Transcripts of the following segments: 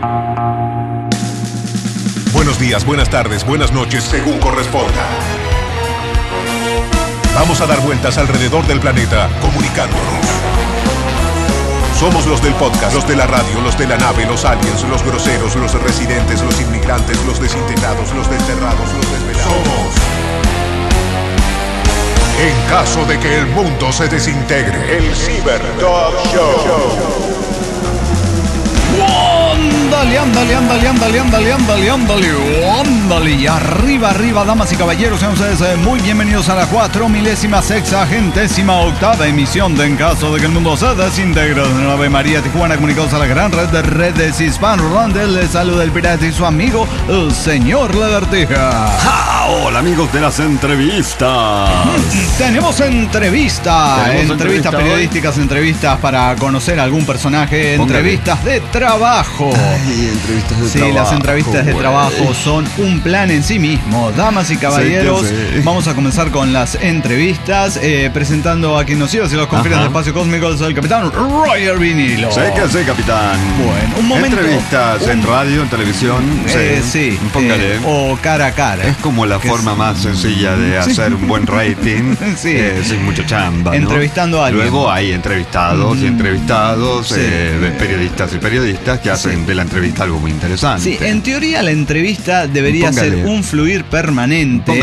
Buenos días, buenas tardes, buenas noches, según corresponda. Vamos a dar vueltas alrededor del planeta, comunicándonos. Somos los del podcast, los de la radio, los de la nave, los aliens, los groseros, los residentes, los inmigrantes, los desintegrados, los desterrados, los desvelados. Somos. En caso de que el mundo se desintegre, el Cyber Dog Show. Ándale, y arriba, damas y caballeros, sean ustedes muy bienvenidos a la 4.068ª emisión de En Caso de que el Mundo se Desintegre de Ave María Tijuana, comunicados a la gran red de redes hispanohablantes. Les saluda el pirata y su amigo, el señor Lagartija. ¡Ja! Hola, amigos de las entrevistas. Tenemos entrevistas periodísticas, entrevistas para conocer a algún personaje, entrevistas de trabajo. Ay, entrevistas de trabajo. Sí, las entrevistas de trabajo son un plan en sí mismo. Damas y caballeros, vamos a comenzar con las entrevistas, presentando a quien nos iba, si los confían del espacio cósmico, el capitán Roger Vinilo. Sé que sé, capitán. Bueno, un momento. Entrevistas en radio, en televisión. Sí. Póngale. O cara a cara. Es como la forma más sencilla de hacer un buen rating. Sin mucha chamba, ¿no? Entrevistando a alguien. Luego hay entrevistados y entrevistados, periodistas y periodistas que hacen de la entrevista algo muy interesante. Sí, en teoría la entrevista debería ser un fluir permanente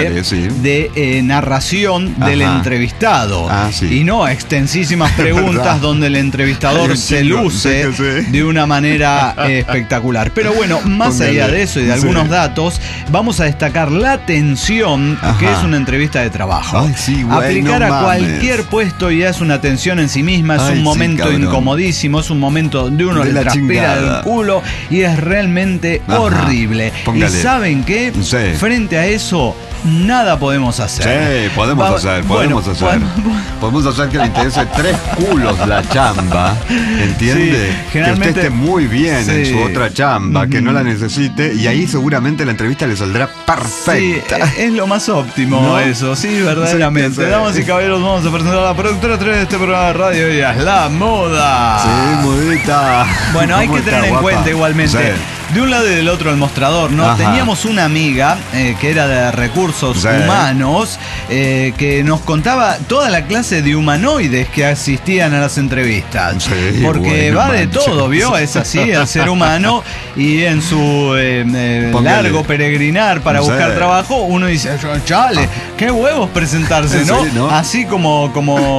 de narración del entrevistado. Y no extensísimas preguntas donde el entrevistador se luce de una manera espectacular. Pero bueno, más allá de eso y de algunos datos, vamos a destacar la atención que es una entrevista de trabajo. Aplicar a cualquier puesto ya es una tensión en sí misma, es un momento incomodísimo, es un momento donde uno le transpira del culo y es realmente horrible. ¿Y saben qué? Frente a eso, nada podemos hacer. Sí, podemos hacer que le interese 3 culos la chamba, ¿entiende? Que usted esté muy bien en su otra chamba, que no la necesite, y ahí seguramente la entrevista le saldrá perfecta. Sí, es lo más óptimo, ¿no? Eso, sí, verdaderamente. Damas y caballeros, vamos a presentar a la productora 3 de este programa de radio, ella es la moda. Sí, modita. Bueno, hay que tener en cuenta igualmente, de un lado y del otro el mostrador, ¿no? Teníamos una amiga que era de recursos humanos, que nos contaba toda la clase de humanoides que asistían a las entrevistas. Porque va de todo, ¿vio? Es así el ser humano, y en su largo peregrinar para buscar trabajo, uno dice, chale, qué huevos presentarse, ¿no? Así como.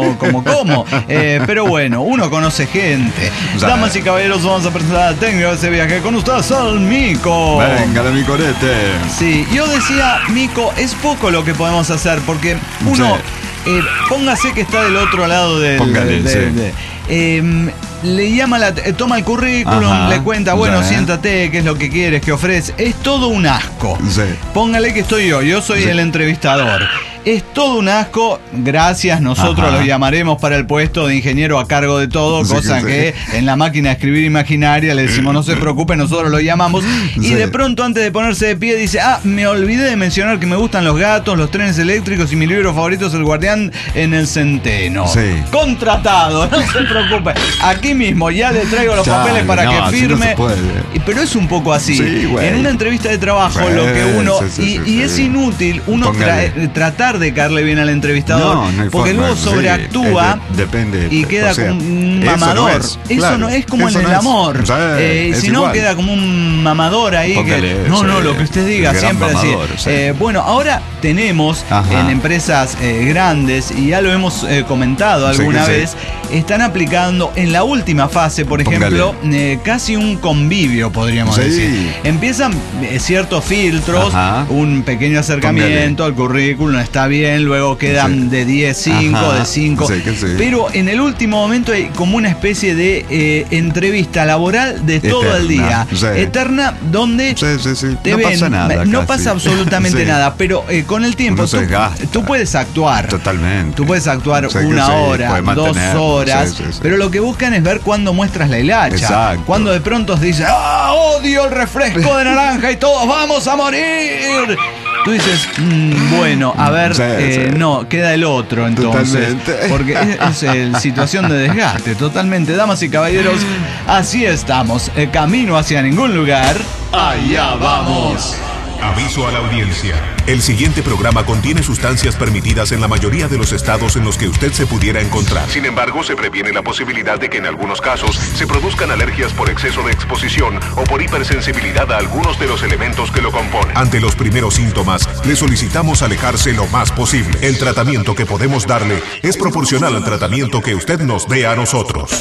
Pero bueno, uno conoce gente. Damas y caballeros, vamos a presentar al técnico de ese viaje con ustedes, al Mico. Venga, de Micorete. Sí, yo decía, Mico, es poco lo que podemos hacer, porque uno, póngase que está del otro lado le llama toma el currículum, le cuenta, bueno, siéntate, qué es lo que quieres, qué ofreces. Es todo un asco. Póngale que estoy yo soy el entrevistador. Es todo un asco. Gracias, nosotros los llamaremos para el puesto de ingeniero a cargo de todo, cosa que en la máquina de escribir imaginaria le decimos, no se preocupe, nosotros lo llamamos. Y de pronto, antes de ponerse de pie, dice, me olvidé de mencionar que me gustan los gatos, los trenes eléctricos y mi libro favorito es El Guardián en el Centeno. Contratado, no se preocupe. Aquí mismo ya le traigo los papeles para que firme. Pero es un poco así. En una entrevista de trabajo, lo que uno... y es inútil uno tratar de caerle bien al entrevistador, porque luego sobreactúa y queda como un mamador. Eso no es como en el amor. Si no, queda como un mamador ahí. Lo que usted diga, siempre así. Bueno, ahora tenemos en empresas grandes, y ya lo hemos comentado alguna vez, están aplicando en la última fase, por ejemplo, casi un convivio, podríamos decir. Empiezan ciertos filtros, un pequeño acercamiento al currículum, está bien, luego quedan de 10, 5, de 5. Pero en el último momento hay como una especie de entrevista laboral de todo el día. Eterna, donde te ven. Pasa nada, no pasa absolutamente nada, pero con el tiempo tú puedes actuar. Totalmente. Tú puedes actuar una hora, 2 horas, pero lo que buscan es ver cuándo muestras la hilacha. Cuando de pronto dices, odio el refresco de naranja y todos vamos a morir. tú dices, bueno, a ver, no, queda el otro entonces. Totalmente. Porque es situación de desgaste, totalmente. Damas y caballeros, así estamos, camino hacia ningún lugar. ¡Allá vamos! Aviso a la audiencia. El siguiente programa contiene sustancias permitidas en la mayoría de los estados en los que usted se pudiera encontrar. Sin embargo, se previene la posibilidad de que en algunos casos se produzcan alergias por exceso de exposición o por hipersensibilidad a algunos de los elementos que lo componen. Ante los primeros síntomas, le solicitamos alejarse lo más posible. El tratamiento que podemos darle es proporcional al tratamiento que usted nos dé a nosotros.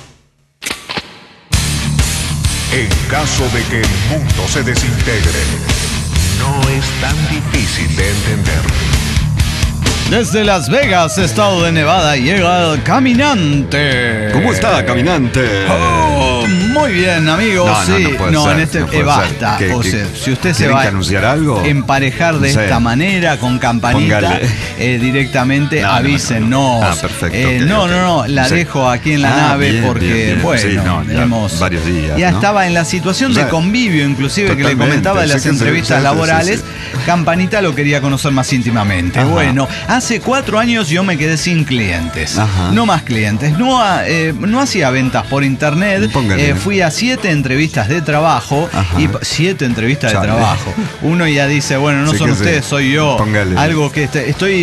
En caso de que el mundo se desintegre, no es tan difícil de entender. Desde Las Vegas, estado de Nevada, llega el Caminante. ¿Cómo está, Caminante? Oh, muy bien, amigos. Basta. Si usted se va a anunciar algo, emparejar de esta manera, con campanita, directamente avisen. Perfecto. La dejo aquí en la nave porque, tenemos varios días. Ya estaba en la situación de convivio, inclusive, que le comentaba de las entrevistas laborales. Campanita lo quería conocer más íntimamente. Ajá. Bueno, hace 4 años yo me quedé sin clientes. Ajá. No más clientes. No hacía ventas por internet. Fui a 7 entrevistas de trabajo. Ajá. Y 7 entrevistas de trabajo. Uno ya dice, bueno, no son ustedes, soy yo. Póngale. Algo que estoy,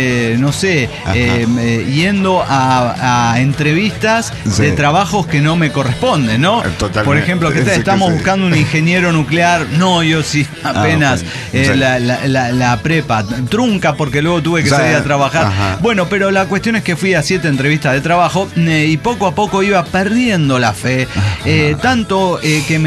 yendo a entrevistas de trabajos que no me corresponden, ¿no? Totalmente. Por ejemplo, estamos buscando un ingeniero nuclear. No, yo sí, apenas la prepa trunca porque luego tuve que salir a trabajar. Ajá. Bueno, pero la cuestión es que fui a 7 entrevistas de trabajo y poco a poco iba perdiendo la fe. Tanto que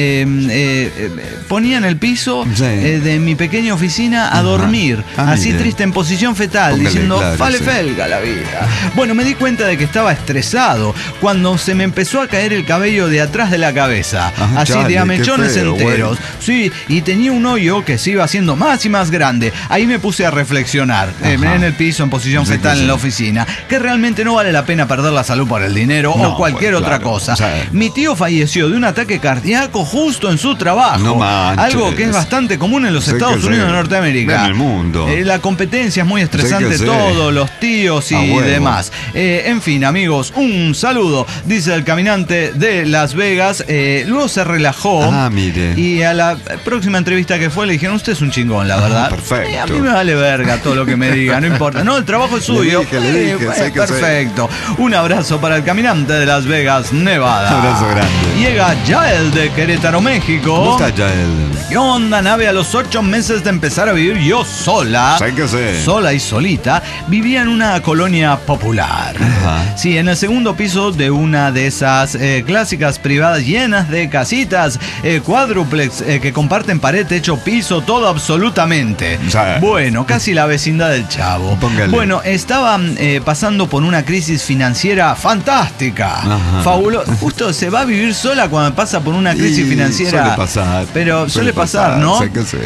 me ponía en el piso de mi pequeña oficina a dormir, así triste, en posición fetal, diciendo, vale felga la vida. Bueno, me di cuenta de que estaba estresado cuando se me empezó a caer el cabello de atrás de la cabeza, así de a mechones enteros. Sí, y tenía un hoyo que se iba haciendo más y más grande. Ahí me puse a reflexionar, en el piso, en posición fetal, en la oficina, que realmente no vale la pena perder la salud por el dinero o cualquier otra cosa. Mi tío falleció de un ataque cardíaco justo en su trabajo, algo que es bastante común en los Estados Unidos de Norteamérica. En el mundo. La competencia es muy estresante, todos los tíos y demás. En fin, amigos, un saludo, dice el Caminante de Las Vegas. Luego se relajó. Mire. Y a la próxima entrevista que fue le dijeron, usted es un chingón, la verdad. Perfecto. A mí me vale verga todo lo que me diga, no importa. No, el trabajo es suyo. Le dije, perfecto. Un abrazo para el Caminante de Las Vegas, Nevada. Un abrazo grande. Llega Yael de Querétaro, México. ¿Cómo está, Yael? ¿Qué onda, nave? A los 8 meses de empezar a vivir yo sola, sola y solita, vivía en una colonia popular. Ajá. Sí, en el segundo piso de una de esas clásicas privadas llenas de casitas, cuádruplex, que comparten pared, techo, piso, todo absolutamente. Bueno, casi la vecindad del Chavo. Póngale. Bueno, estaba pasando por una crisis financiera fantástica. Fabulosa. Justo se va a vivir sola cuando pasa por una crisis financiera. Suele pasar. Pero suele pasar, ¿no?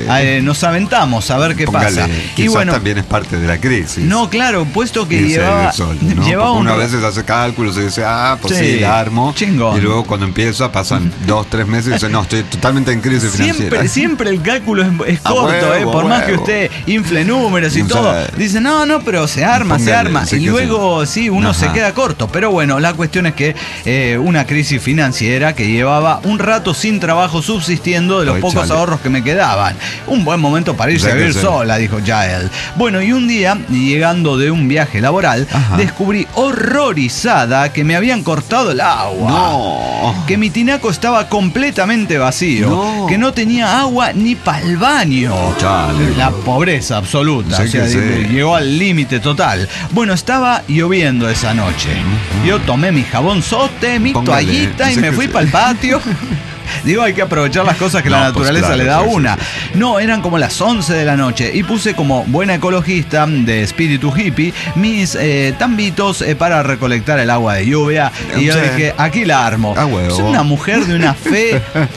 Nos aventamos a ver qué pasa. Y bueno, también es parte de la crisis. No, claro, puesto que llevaba una vez hace cálculos y dice, pues sí, la armo. Chingón. Y luego cuando empieza pasan 2-3 meses y dice, no, estoy totalmente en crisis financiera. Siempre el cálculo es corto, por más que usted infle números y todo. Dice, no, pero se arma. Y luego uno se queda corto. Pero bueno, la cuestión es que una crisis financiera que llevaba un rato sin trabajo, subsistiendo de los pocos ahorros que me quedaban. Un buen momento para irse a vivir sola, dijo Yael. Bueno, y un día, llegando de un viaje laboral, descubrí horrorizada que me habían cortado el agua. No. Que mi tinaco estaba completamente vacío. Que no tenía agua ni para el baño. La pobreza absoluta. Llegó al límite total. Bueno, estaba lloviendo esa noche. Yo tomé mi jabonzote, mi toallita y me fui para el patio. Digo, hay que aprovechar las cosas que la naturaleza le da a una. No, eran como las 11 de la noche y puse, como buena ecologista de espíritu hippie, mis tambitos para recolectar el agua de lluvia. Y yo dije, aquí la armo. Soy una mujer de una fe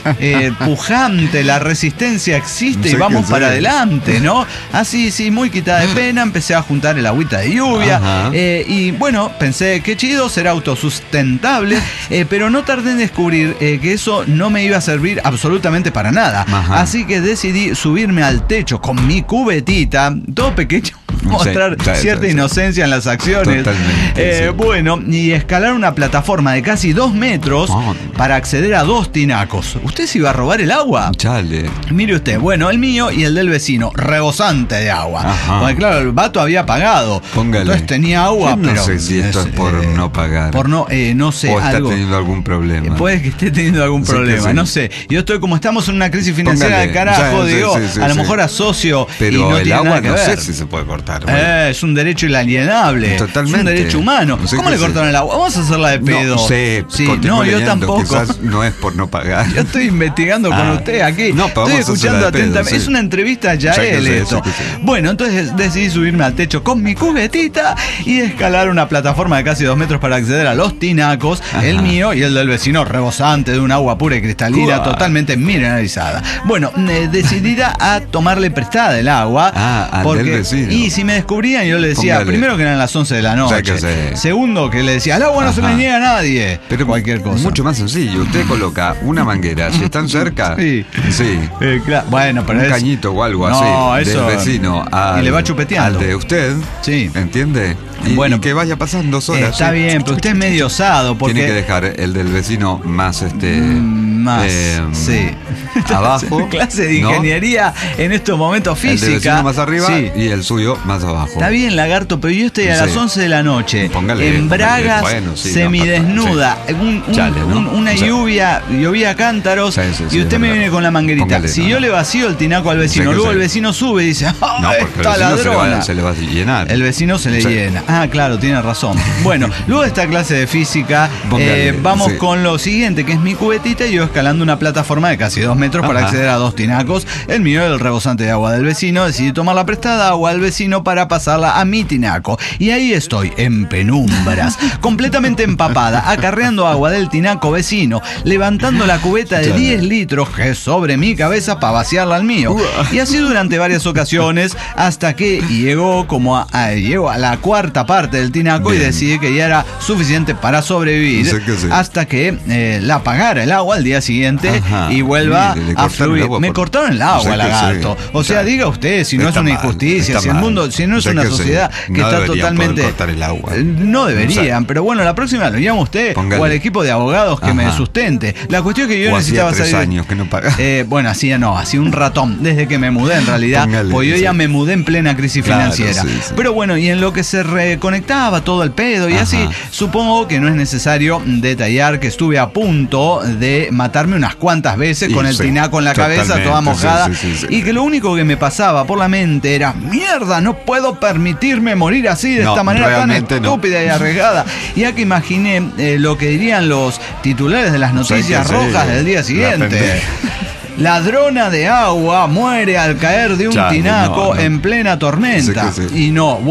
pujante, la resistencia existe y vamos para adelante, ¿no? Así, muy quitada de pena, empecé a juntar el agüita de lluvia. Y bueno, pensé, qué chido, ser autosustentable, pero no tardé en descubrir que eso no me iba a servir absolutamente para nada. Ajá. Así que decidí subirme al techo con mi cubetita, todo pequeño, mostrar cierta inocencia en las acciones. Totalmente, bueno, y escalar una plataforma de casi 2 metros para acceder a 2 tinacos. ¿Usted se iba a robar el agua? Chale. Mire usted, bueno, el mío y el del vecino, rebosante de agua. Ajá. Porque claro, el vato había pagado. Póngale. Entonces tenía agua, no pero... sé si esto es por no pagar. Por no sé, o está teniendo algún problema. Puede que esté teniendo algún problema, no sé. Yo estoy, como estamos en una crisis financiera de carajo, digo, a lo mejor asocio pero y no el tiene agua nada que ver. No sé si se puede cortar. Es un derecho inalienable. Totalmente. Es un derecho humano. No sé. ¿Cómo le cortaron el agua? Vamos a hacerla de pedo. No sé. Sí, no, yo tampoco. Quizás no es por no pagar. Yo estoy investigando con usted aquí. No, estoy escuchando atentamente. Sí. Es una entrevista ya esto. Bueno, entonces decidí subirme al techo con mi cubetita y escalar una plataforma de casi 2 metros para acceder a los tinacos, el mío y el del vecino, rebosante de un agua pura y cristalina, totalmente mineralizada. Bueno, decidida a tomarle prestada el agua. Porque, del vecino. Y si me descubrían, yo le decía, primero que eran las 11 de la noche. Segundo, que le decía, el agua no se le niega a nadie. Pero cualquier cosa. Mucho más sencillo. Usted coloca una manguera, si están cerca. Sí. Claro. Bueno, pero un cañito o algo así. Eso, del vecino y le va chupeteando. Al de usted. Sí. ¿Entiende? Y que vaya pasando sola. Está bien, pero usted es medio osado. Porque... Tiene que dejar el del vecino más sí. Abajo. Clase de ingeniería en estos momentos física. El del vecino más arriba y el suyo más abajo. Está bien, lagarto, pero yo estoy a las 11 de la noche. En bragas, semidesnuda. Una lluvia, llovía a cántaros y usted me viene con la manguerita. Si yo le vacío el tinaco al vecino, luego el vecino sube y dice, esta ladrona. Se le va a llenar. El vecino se le llena. Claro, tiene razón. Bueno, luego de esta clase de física, vamos con lo siguiente, que es mi cubetita y yo escalando una plataforma de casi 2 metros para acceder a 2 tinacos. El mío era el rebosante de agua del vecino. Decidí tomar la prestada agua al vecino para pasarla a mi tinaco. Y ahí estoy, en penumbras, completamente empapada, acarreando agua del tinaco vecino, levantando la cubeta de 10 litros que es sobre mi cabeza para vaciarla al mío. Y así durante varias ocasiones, hasta que llegó a la cuarta parte del tinaco. Bien. Y decidí que ya era suficiente para sobrevivir. Hasta que la apagara el agua al día siguiente y vuelva a fluir. Me cortaron el agua, lagarto. O sea, diga usted, si no es una injusticia, si el mundo, si no es una sociedad que está totalmente... cortar el agua. No deberían, pero bueno, la próxima lo llama usted o al equipo de abogados que me sustente. La cuestión es que yo necesitaba salir... 3 años que no paga. Bueno, hacía un ratón, desde que me mudé en realidad, pues yo ya me mudé en plena crisis financiera. Pero bueno, y en lo que se reconectaba todo el pedo y así, supongo que no es necesario detallar que estuve a punto de matarme unas cuantas veces con el tinaco en la cabeza, toda mojada, y que lo único que me pasaba por la mente era, mierda, no puedo permitirme morir así de esta manera tan estúpida y arriesgada. Ya que imaginé lo que dirían los titulares de las noticias rojas del día siguiente. Ladrona de agua muere al caer de un tinaco en plena tormenta. Y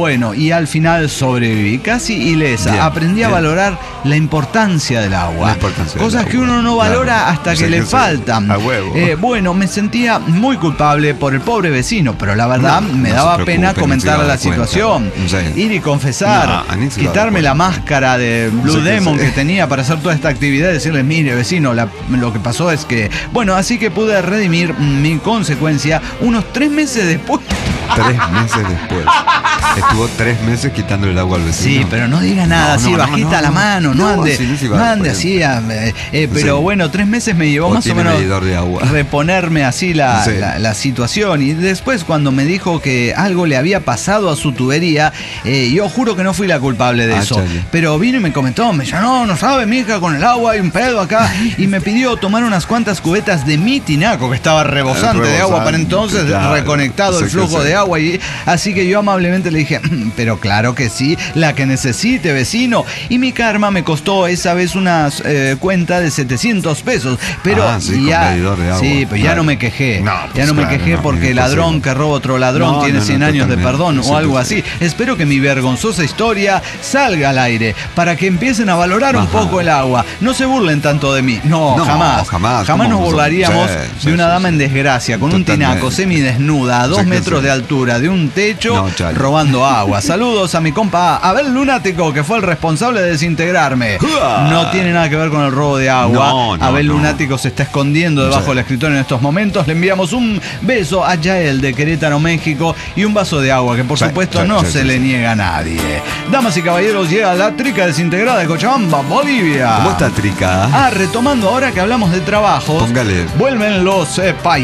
y al final sobreviví, casi ilesa. Aprendí a valorar la importancia del agua. Cosas que uno no valora hasta que le faltan. Bueno, me sentía muy culpable por el pobre vecino, pero la verdad me daba pena comentarle la situación. Ir y confesar, quitarme la máscara de Blue Demon que tenía para hacer toda esta actividad y decirle, mire vecino, lo que pasó es que... Bueno, así que pude redimir mi consecuencia unos 3 meses después. 3 meses después. Estuvo 3 meses quitándole el agua al vecino. Sí, pero no diga nada así, bajita la mano, no ande así. Pero bueno, 3 meses me llevó más o menos de agua. Reponerme así la situación. Y después, cuando me dijo que algo le había pasado a su tubería, yo juro que no fui la culpable de eso. Pero vino y me comentó, me dijo, no sabe, mija, con el agua hay un pedo acá. Y me pidió tomar unas cuantas cubetas de mi tinaco, que estaba rebosante de agua para entonces, reconectado el flujo de agua. Y así que yo amablemente le dije, pero claro que sí, la que necesite, vecino. Y mi karma me costó esa vez una cuenta de 700 pesos. Pero ya no me quejé. Ya no me quejé porque ladrón que roba otro ladrón tiene 100 años de perdón o algo así. Espero que mi vergonzosa historia salga al aire para que empiecen a valorar un poco el agua. No se burlen tanto de mí. No, jamás nos burlaríamos de una dama en desgracia con un tinaco semidesnuda a 2 metros de altura altura de un techo robando agua. Saludos a mi compa Abel Lunático, que fue el responsable de desintegrarme. No tiene nada que ver con el robo de agua. Abel Lunático se está escondiendo debajo del escritorio en estos momentos. Le enviamos un beso a Yael de Querétaro, México, y un vaso de agua que por supuesto no se le niega a nadie. Damas y caballeros, llega la Trica desintegrada de Cochabamba, Bolivia. ¿Cómo está Trica? Retomando ahora que hablamos de trabajos. Póngale. Vuelven los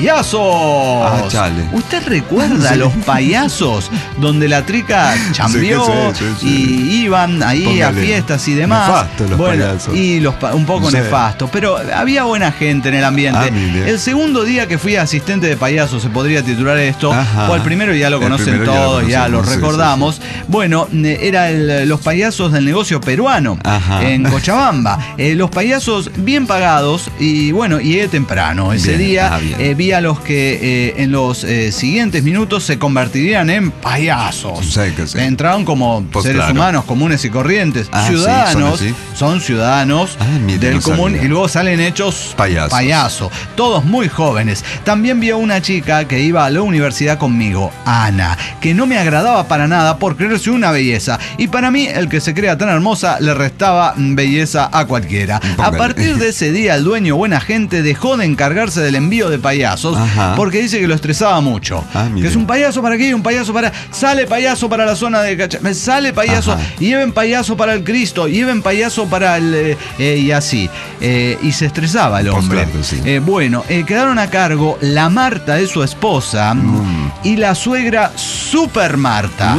payasos. Chale. ¿Usted recuerda los payasos donde la Trica chambeó y iban ahí a fiestas y demás? Nefasto los payasos. Y un poco nefasto, pero había buena gente en el ambiente. El segundo día que fui asistente de payaso, se podría titular esto, o el primero ya lo conocen todos, ya lo recordamos. Bueno, era los payasos del negocio peruano en Cochabamba. Los payasos bien pagados y bueno, llegué temprano. Ese día vi a los que en los siguientes minutos se convertirían en payasos. Entraron como seres humanos comunes y corrientes, ciudadanos, son ciudadanos del común y luego salen hechos payaso. Todos muy jóvenes. También vi a una chica que iba a la universidad conmigo, Ana, que no me agradaba para nada por creerse una belleza. Y para mí, el que se crea tan hermosa le restaba belleza a cualquiera. A partir de ese día, el dueño, buena gente, dejó de encargarse del envío de payasos porque dice que lo estresaba mucho. Que es un payaso para aquí, un payaso para... Sale payaso para la zona de Cachambe, sale payaso, lleven payaso para el Cristo, lleven payaso para el... y así. Y se estresaba el hombre. Bueno, quedaron a cargo la Marta de su esposa y la suegra Super Marta,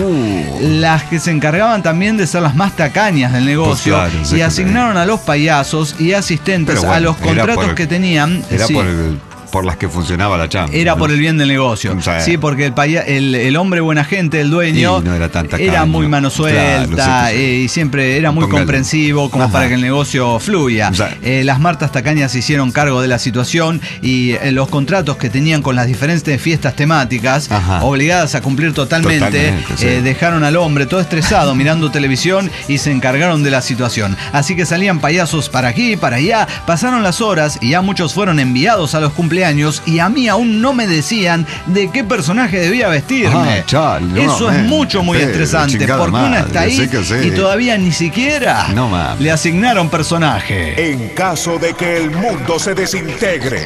las que se encargaban también de ser las más tacañas del negocio, y asignaron a los payasos y asistentes a los contratos que tenían. Era por las que funcionaba la chamba. Era por el bien del negocio. Sí, porque el hombre buena gente, el dueño, no era, era muy mano suelta, y siempre era muy comprensivo como para que el negocio fluya. Las Martas tacañas se hicieron cargo de la situación y los contratos que tenían con las diferentes fiestas temáticas, obligadas a cumplir totalmente, dejaron al hombre todo estresado mirando televisión y se encargaron de la situación. Así que salían payasos para aquí, para allá, pasaron las horas y ya muchos fueron enviados a los cumpleaños y a mí aún no me decían de qué personaje debía vestirme. Eso es muy estresante porque una está ahí y todavía ni siquiera le asignaron personaje. En caso de que el mundo se desintegre,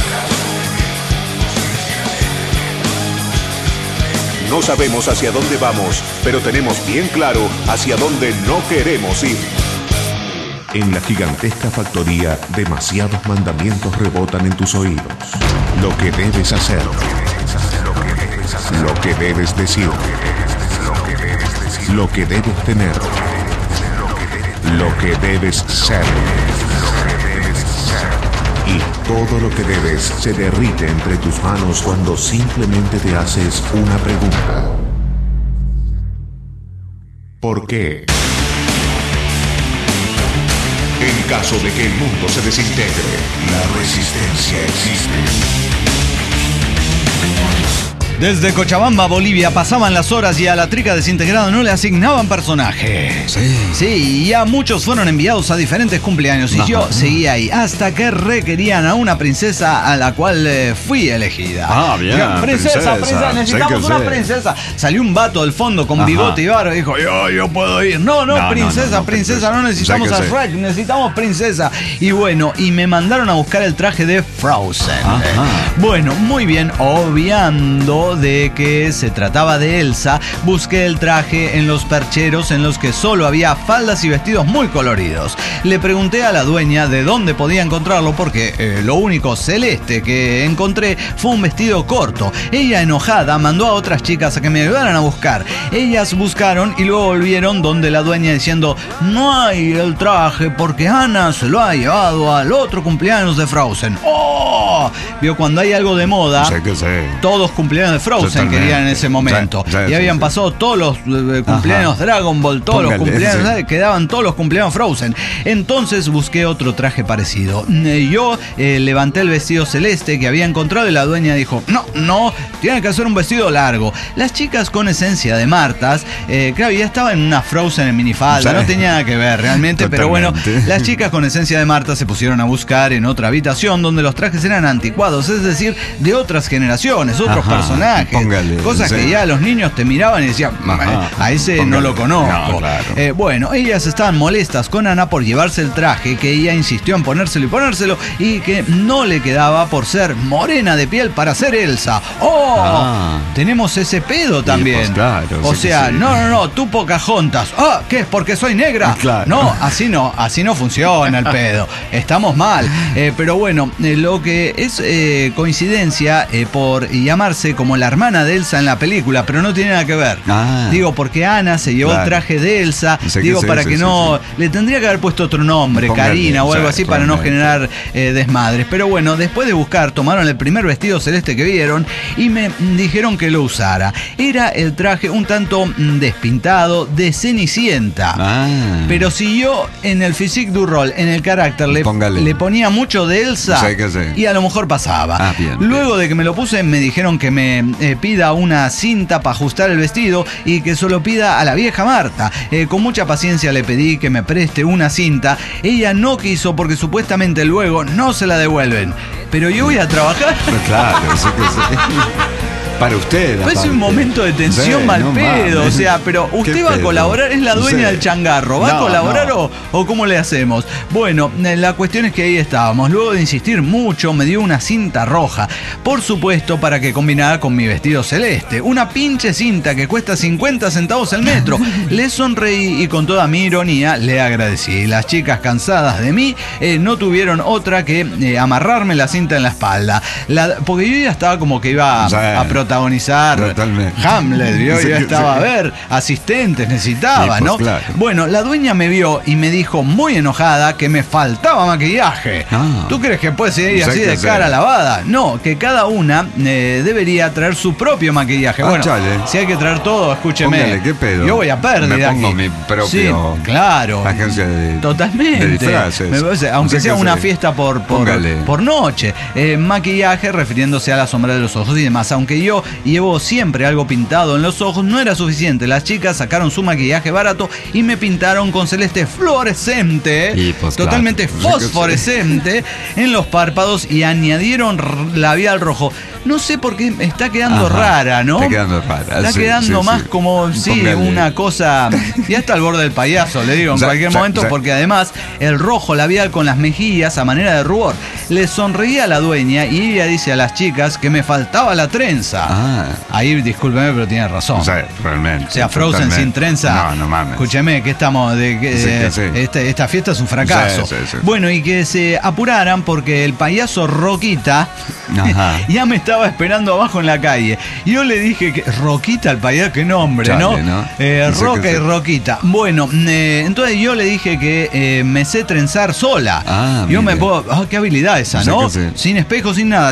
no sabemos hacia dónde vamos, pero tenemos bien claro hacia dónde no queremos ir. En la gigantesca factoría, demasiados mandamientos rebotan en tus oídos. Lo que debes hacer, lo que debes decir, lo que debes tener, lo que debes ser. Y todo lo que debes se derrite entre tus manos cuando simplemente te haces una pregunta. ¿Por qué? En caso de que el mundo se desintegre, la resistencia existe. Desde Cochabamba, Bolivia, pasaban las horas y a la Trica desintegrada no le asignaban personaje. Sí, y ya muchos fueron enviados a diferentes cumpleaños y yo seguía ahí hasta que requerían a una princesa a la cual fui elegida. Bien. Princesa, necesitamos una princesa. Salió un vato del fondo con bigote y barba y dijo, yo puedo ir. No, princesa, no necesitamos a Shrek, necesitamos princesa. Y bueno, y me mandaron a buscar el traje de Frozen. Bueno, muy bien, obviando de que se trataba de Elsa, busqué el traje en los percheros en los que solo había faldas y vestidos muy coloridos. Le pregunté a la dueña de dónde podía encontrarlo porque lo único celeste que encontré fue un vestido corto. Ella, enojada, mandó a otras chicas a que me ayudaran a buscar. Ellas buscaron y luego volvieron donde la dueña diciendo, no hay el traje porque Ana se lo ha llevado al otro cumpleaños de Frozen. ¡Oh! Vio, cuando hay algo de moda, todos cumpleaños de Frozen querían en ese momento. Y habían pasado todos los cumpleaños Dragon Ball, todos los cumpleaños, quedaban todos los cumpleaños Frozen. Entonces busqué otro traje parecido. Yo levanté el vestido celeste que había encontrado y la dueña dijo, no, tienen que hacer un vestido largo. Las chicas con esencia de Martas, claro, ya estaba en una Frozen en minifalda, no tenía nada que ver realmente, pero bueno, las chicas con esencia de Marta se pusieron a buscar en otra habitación donde los trajes eran anticuados, es decir, de otras generaciones, otros personajes personajes. Póngale, cosas que ya los niños te miraban y decían, a ese no lo conozco. No, claro. Bueno, ellas estaban molestas con Ana por llevarse el traje, que ella insistió en ponérselo y que no le quedaba por ser morena de piel para ser Elsa. Tenemos ese pedo también. Pues claro, o sea, no, tú Pocahontas. ¿Qué es? ¿Porque soy negra? Claro. No, así no funciona el pedo. Estamos mal. Pero bueno, lo que es coincidencia por llamarse como la hermana de Elsa en la película, pero no tiene nada que ver. Digo, porque Ana se llevó el traje de Elsa, le tendría que haber puesto otro nombre, Karina o algo así, para no generar desmadres. Pero bueno, después de buscar, tomaron el primer vestido celeste que vieron y me dijeron que lo usara. Era el traje un tanto despintado de Cenicienta. Pero si yo en el physique du rôle, en el carácter, le ponía mucho de Elsa, y a lo mejor pasaba. Luego de que me lo puse, me dijeron que me pida una cinta para ajustar el vestido y que solo pida a la vieja Marta. Con mucha paciencia le pedí que me preste una cinta. Ella no quiso porque supuestamente luego no se la devuelven. Pero yo voy a trabajar. Claro, sí que sí. Para usted. Es un momento de tensión mal pedo. O sea, pero usted va a colaborar, es la dueña del changarro. ¿Va a colaborar o cómo le hacemos? Bueno, la cuestión es que ahí estábamos. Luego de insistir mucho, me dio una cinta roja. Por supuesto, para que combinara con mi vestido celeste. Una pinche cinta que cuesta 50 centavos el metro. Le sonreí y con toda mi ironía le agradecí. Las chicas, cansadas de mí, no tuvieron otra que amarrarme la cinta en la espalda. Porque yo ya estaba como que iba a protagonizar Hamlet, ¿vio? Ya estaba a ver, asistentes necesitaba, ¿no? Claro. Bueno, la dueña me vio y me dijo muy enojada que me faltaba maquillaje. ¿Tú crees que puede seguir así de cara lavada? No, que cada una debería traer su propio maquillaje. Bueno, si hay que traer todo, escúcheme. Póngale, ¿qué pedo? Yo voy a pérdida aquí. Mi propio agencia de disfraces. Aunque sea una fiesta por noche. Maquillaje refiriéndose a la sombra de los ojos y demás. Aunque yo llevo siempre algo pintado en los ojos, no era suficiente. Las chicas sacaron su maquillaje barato y me pintaron con celeste fluorescente, totalmente fosforescente, en los párpados y añadieron labial rojo. No sé por qué está quedando rara, ¿no? Está quedando rara. Está quedando más como, una cosa... Ya está al borde del payaso, le digo, en cualquier momento, porque además el rojo labial con las mejillas a manera de rubor. Le sonreía a la dueña y ella dice a las chicas que me faltaba la trenza. Ahí, discúlpeme, pero tiene razón. Realmente. O sea, Frozen sin trenza. No mames. Escúcheme, que estamos... Esta fiesta es un fracaso. Bueno, y que se apuraran porque el payaso Roquita ya me estaba esperando abajo en la calle. Yo le dije que Roquita, el payaso, qué nombre, ¿no? Roca y Roquita. Bueno, entonces yo le dije que me sé trenzar sola. Yo me puedo... qué habilidad esa, ¿no? Sin espejo, sin nada.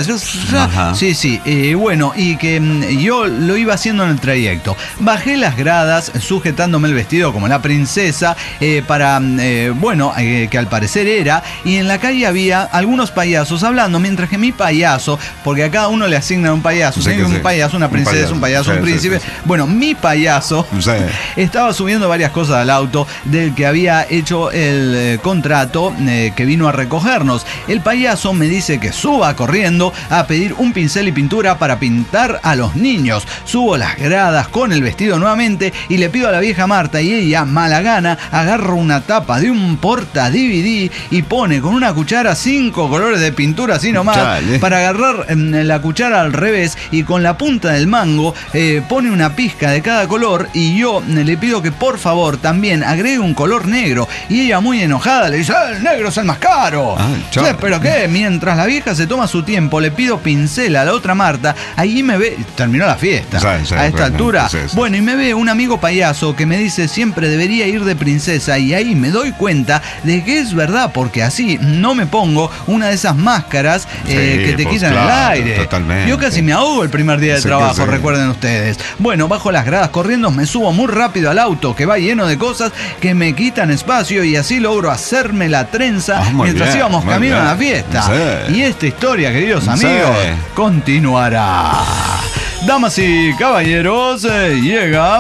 Sí. Bueno, y que yo lo iba haciendo en el trayecto. Bajé las gradas sujetándome el vestido como la princesa para, que al parecer era. Y en la calle había algunos payasos hablando, mientras que mi payaso, porque a cada uno le asignan un payaso. Un payaso, una princesa, un payaso, un príncipe. Bueno, mi payaso estaba subiendo varias cosas al auto del que había hecho el contrato que vino a recogernos. El payaso me dice que suba corriendo a pedir un pincel y pintura para pintar a los niños. Subo las gradas con el vestido nuevamente y le pido a la vieja Marta, y ella, mala gana, agarra una tapa de un porta DVD y pone con una cuchara 5 colores de pintura así nomás, para agarrar la cuchara al revés y con la punta del mango pone una pizca de cada color, y yo le pido que por favor también agregue un color negro, y ella, muy enojada, le dice: el negro es el más caro. ¿Pero qué? Mientras la vieja se toma su tiempo, le pido pincel a la otra Marta. Ahí me ve, terminó la fiesta a esta altura. Bueno, y me ve un amigo payaso que me dice siempre debería ir de princesa, y ahí me doy cuenta de que es verdad, porque así no me pongo una de esas máscaras que te quitan el aire. Totalmente. Yo casi me ahogo el primer día de trabajo, recuerden ustedes. Bueno, bajo las gradas corriendo, me subo muy rápido al auto que va lleno de cosas que me quitan espacio, y así logro hacerme la trenza mientras íbamos camino a la fiesta. Y esta historia, queridos amigos, continuará. Damas y caballeros, llega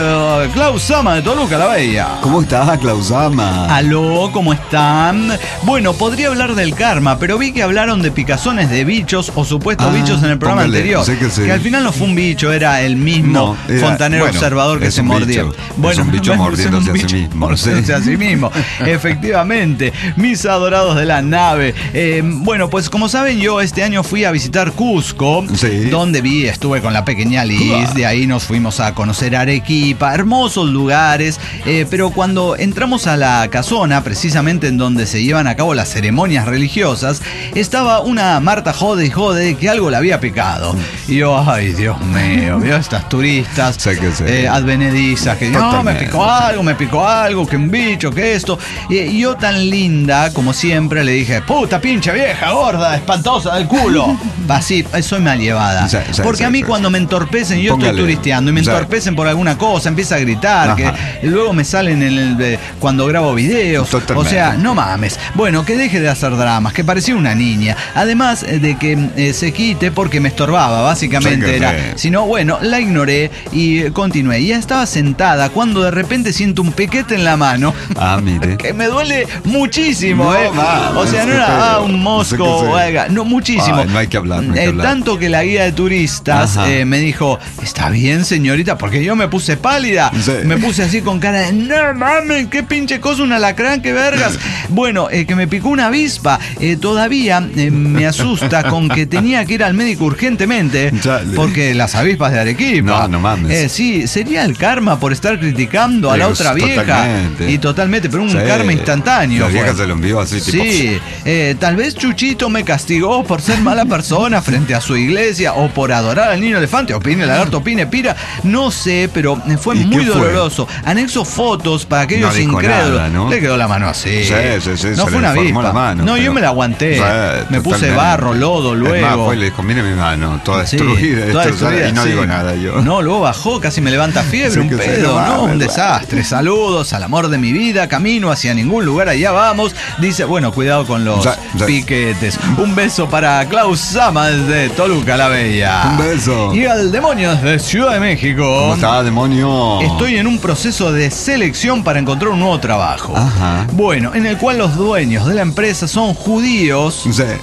Klaus Sama de Toluca la Bella. ¿Cómo estás, Klaus Sama? Aló, ¿cómo están? Bueno, podría hablar del karma, pero vi que hablaron de picazones de bichos o supuestos bichos en el programa anterior. Que al final no fue un bicho, era el mismo fontanero observador que se mordía. Bueno, es un bicho mordiéndose a sí mismo. Mordiéndose a sí mismo. Efectivamente, mis adorados de la nave. Bueno, pues como saben, yo este año fui a visitar Cusco, donde estuve con la pequeña Liz. De ahí nos fuimos a conocer Arequipa, hermosos lugares. Pero cuando entramos a la casona, precisamente en donde se llevan a cabo las ceremonias religiosas, estaba una Marta jode y jode que algo le había picado. Y yo, ay, Dios mío, veo estas turistas advenedizas que no, me picó algo, que un bicho, que esto. Y yo tan linda como siempre le dije, puta pinche vieja, gorda, espantosa del culo. Así, soy mal llevada. Porque a mí cuando me entorpecen, yo estoy turisteando y me entorpecen por alguna cosa, empieza a gritar, que luego me salen cuando grabo videos. Totalmente. O sea, no mames. Bueno, que deje de hacer dramas, que parecía una niña. Además de que se quite porque me estorbaba, básicamente era. Si no, bueno, la ignoré y continué. Ya estaba sentada cuando de repente siento un piquete en la mano. Mire. Que me duele muchísimo, o sea, no era un mosco, no, muchísimo. No hay que hablar. Tanto que la guía de turistas me dijo, está bien, señorita, porque yo me puse pálida. Me puse así con cara de, no mames, qué pinche cosa, un alacrán, qué vergas. Bueno, que me picó una avispa. Todavía me asusta con que tenía que ir al médico urgentemente. Porque las avispas de Arequipa. No mames. Sí, sería el karma por estar criticando a la otra vieja. Totalmente, pero un karma instantáneo. La vieja se lo envió así, tipo. Sí, tal vez Chuchito me castigó por ser mala persona frente a su iglesia o por adorar al niño elefante. Opine lagarto, opine pira. No sé, pero fue muy doloroso. Anexo fotos para aquellos incrédulos. Nada, ¿no? Le quedó la mano así. No fue una avispa. No, yo me la aguanté. Me puse barro, lodo, luego. Es más, fue y le dijo, mire mi mano, toda destruida. Toda destruida, y no digo nada yo. No, luego bajó, casi me levanta fiebre, un pedo, un desastre. Saludos al amor de mi vida, camino hacia ningún lugar, allá vamos. Dice, bueno, cuidado con los piquetes. Un beso para Klaus Sama desde Toluca la Bella. Un beso. Y al demonio desde Ciudad de México. ¿Cómo está, demonio? Estoy en un proceso de selección para encontrar un nuevo trabajo. Bueno, en el cual los dueños de la empresa son judíos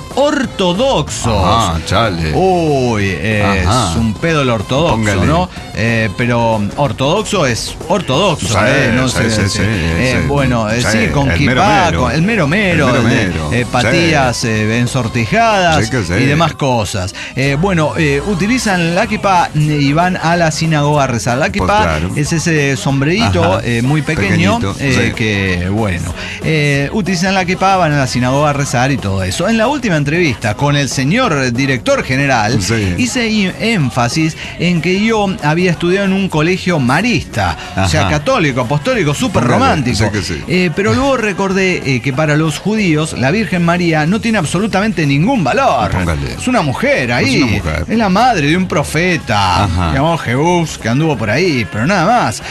ortodoxos. Chale. Uy, es un pedo el ortodoxo. Póngale. ¿No? Pero ortodoxo es ortodoxo, no sé. Bueno, sí, con kipá, con el mero mero, patillas ensortijadas y demás cosas. Bueno, utilizan la kipá y van a la sinagoga a rezar. La kipá es ese sombrerito muy pequeño que, bueno, utilizan la kipá, van a la sinagoga a rezar y todo eso. En la última entrevista con el señor director general hice énfasis en que yo había estudiado en un colegio marista, o sea, católico, apostólico, súper romántico. Pero luego recordé que para los judíos la Virgen María no tiene absolutamente ningún valor. Es una mujer ahí. Es la madre de un profeta llamado Jesús que anduvo por ahí, pero nada más.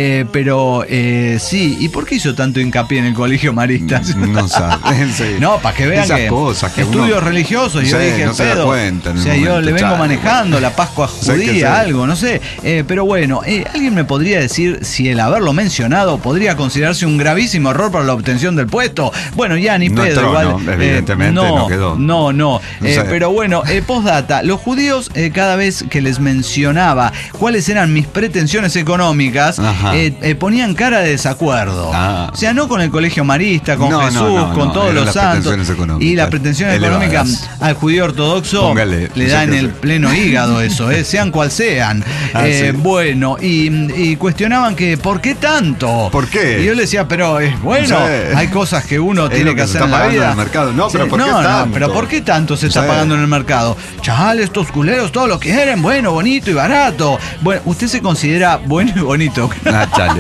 Pero sí, ¿y por qué hizo tanto hincapié en el colegio marista? No saben. No, para que vean que estudios religiosos. Yo dije, no se da cuenta. O sea, yo le vengo manejando la Pascua judía, algo, no sé. Pero bueno, ¿alguien me podría decir si el haberlo mencionado podría considerarse un gravísimo error para la obtención del puesto? Bueno, ya ni pedo, igual. Evidentemente no quedó. No. Pero bueno, postdata, los judíos cada vez que les mencionaba cuáles eran mis pretensiones económicas, ponían cara de desacuerdo. O sea, no con el colegio marista, con Jesús, con todos los santos. Y la pretensión económica al judío ortodoxo le da en el pleno hígado eso, sean cual sean. Bueno, y cuestionaban que ¿por qué tanto? ¿Por qué? Y yo le decía, pero es bueno, hay cosas que uno tiene que hacer en la vida. En el mercado. No, pero ¿por qué tanto? Pero ¿por qué tanto se está pagando en el mercado? Chale, estos culeros todo lo quieren, bueno, bonito y barato. Bueno, ¿usted se considera bueno y bonito? Chale,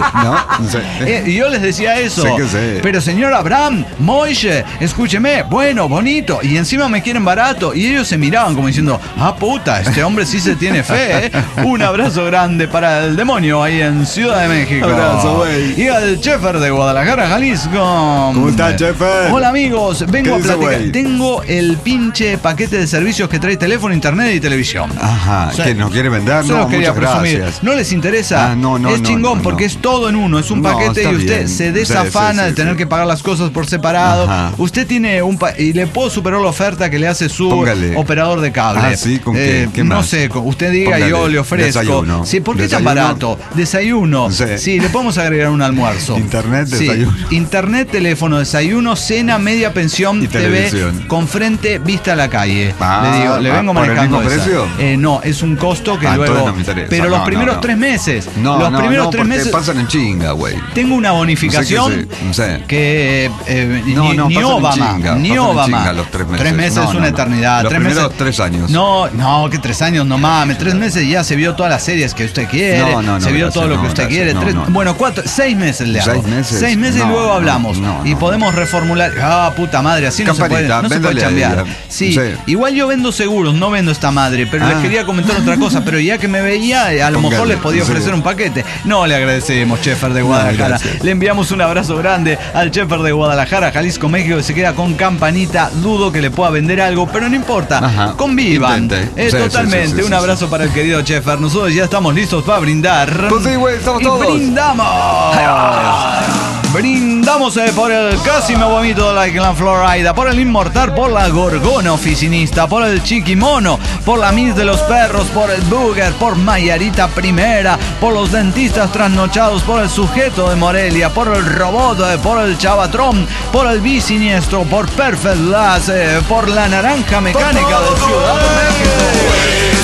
¿no? Y yo les decía eso. Pero señor Abraham, Moishe, escúcheme, bueno, bonito, y encima me quieren barato. Y ellos se miraban como diciendo, puta, este hombre sí se tiene fe, Un abrazo grande para el demonio ahí en Ciudad de México. Abrazo, güey. Y al Chefer de Guadalajara, Jalisco. ¿Cómo está, Chefer? Hola, amigos, vengo a platicar. Tengo el pinche paquete de servicios que trae teléfono, internet y televisión. ¿Que nos quiere vender? No, muchas gracias. ¿No les interesa? Es chingón porque es todo en uno, es un paquete y usted se desafana de tener que pagar las cosas por separado. Usted tiene y le puedo superar la oferta que le hace su operador de cable. ¿Con qué? ¿Qué más? No sé, usted diga y yo le ofrezco. Desayuno. Sí, ¿por qué tan barato? Desayuno. Sí, le podemos agregar un almuerzo. Internet, desayuno. Internet, teléfono, desayuno, cena, media pensión, y TV, televisión. Con frente, vista a la calle. Le digo, le vengo manejando ¿por el mismo precio? No, es un costo que luego. No me interesa. Pero los primeros 3 meses. Los primeros 3 meses. Pasan en chinga, güey. Tengo una bonificación que ni Obama. Ni Obama. Los 3 meses. 3 meses es una eternidad. Los primeros 3 años. No, que 3 años no mames. 3 meses ya se vio todas las series que usted quiere. Se vio todo lo que usted quiere. Bueno, 6 meses le hago. 6 meses y luego hablamos. Y podemos reformular. Puta madre, así no se puede cambiar. Sí, igual yo vendo seguros, no vendo esta madre, pero les quería comentar otra cosa, pero ya que me veía, a lo mejor les podía ofrecer un paquete. No, le agradecemos, Sheffer de Guadalajara. Le enviamos un abrazo grande al Sheffer de Guadalajara, Jalisco, México, que se queda con campanita. Dudo que le pueda vender algo, pero no importa. Convivan. Totalmente. Un abrazo para el querido Sheffer. Nosotros ya estamos listos para brindar. Pues sí, güey, estamos todos. ¡Brindamos! Brindamos por el Cosimo Vomito de la Clan Florida, por el Inmortal, por la Gorgona Oficinista, por el Chiquimono, por la Miss de los Perros, por el Booger, por Mayarita Primera, por los dentistas trasnochados, por el Sujeto de Morelia, por el Robot, por el Chavatrón, por el Bisiniestro, por Perfect Lass, por la Naranja Mecánica de Ciudad de México.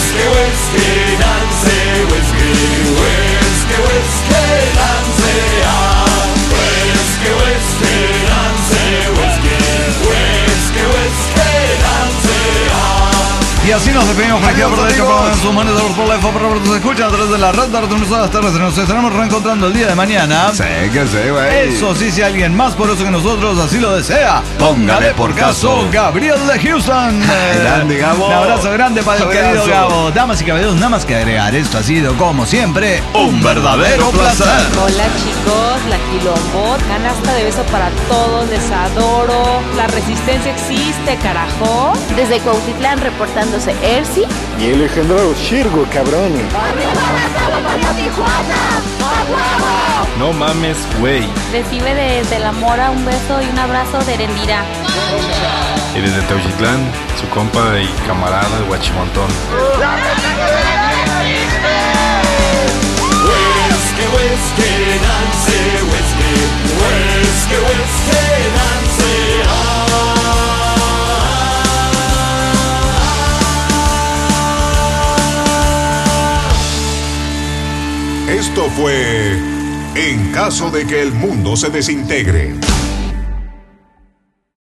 Y así nos despedimos por aquí por derecho, por sus manos por la FO, por nos escuchan a través de la red de las tardes. Nos estaremos reencontrando el día de mañana. Sí, que sí, güey. Eso sí, si alguien más poderoso que nosotros así lo desea, póngale por caso Gabriel de Houston. Grande, Gabo. Un abrazo grande para el querido Gabo. Damas y caballeros, nada más que agregar. Esto ha sido, como siempre, un verdadero placer. Hola chicos, la Quilombo, canasta de beso para todos, les adoro. La resistencia existe, carajo. Desde Cuautitlán reportándose Ersi y el legendario Shirgo, cabrones. No mames, güey. Recibe desde la Mora un beso y un abrazo de Erendira. Y desde Teuchitlán, su compa y camarada de Huachimontón. Esto fue En caso de que el mundo se desintegre.